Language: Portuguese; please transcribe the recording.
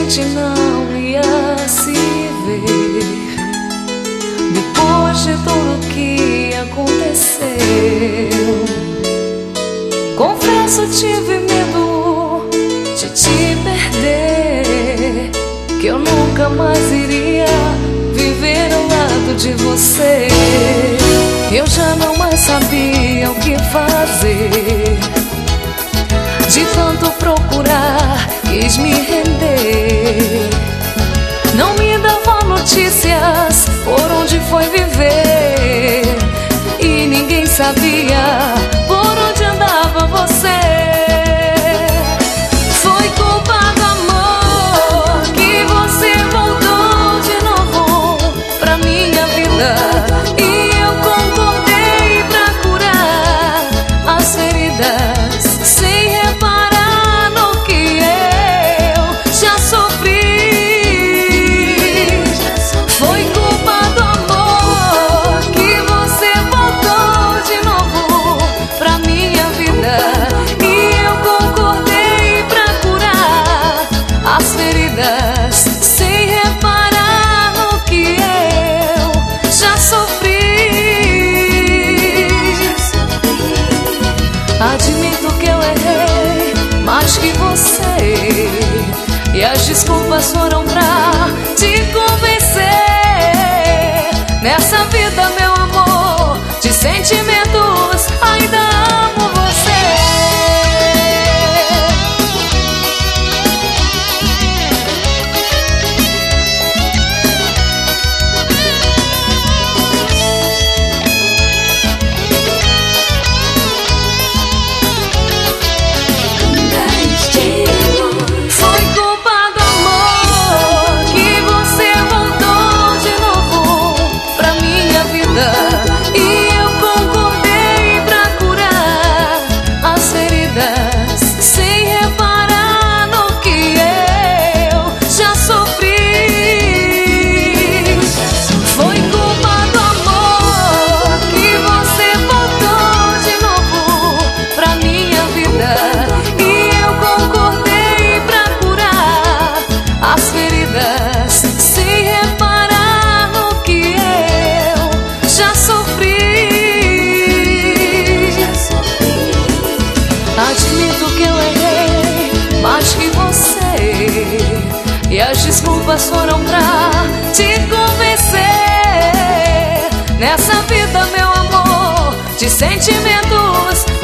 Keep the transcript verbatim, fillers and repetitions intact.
gente não ia se ver depois de tudo que aconteceu. Confesso, tive medo de te perder, que eu nunca mais iria viver ao lado de você. Eu já não mais sabia o que fazer, de tanto procurar quis me render. Não me dava notícias por onde foi viver, e ninguém sabia por onde andava você. Foi culpa do amor que você voltou de novo pra minha vida, e eu concordei pra curar as feridas sem reparar no que eu já sofri. Foi culpa do amor que você voltou de novo pra minha vida, e eu concordei pra curar as feridas sem reparar no que eu já sofri. Admito que eu errei mais que você, e as desculpas foram pra te convencer. Nessa vida, meu amor, de sentimentos, ainda amo você. Foi culpa do amor que você voltou de novo pra minha vida, e eu concordei pra curar as feridas sem reparar no que eu já sofri. Foi culpa do amor que você voltou de novo pra minha vida, e eu concordei pra curar as feridas sem reparar no que eu já sofri. Admito que eu errei mais que você, e as desculpas foram pra te convencer. Nessa vida, meu amor, de sentimentos,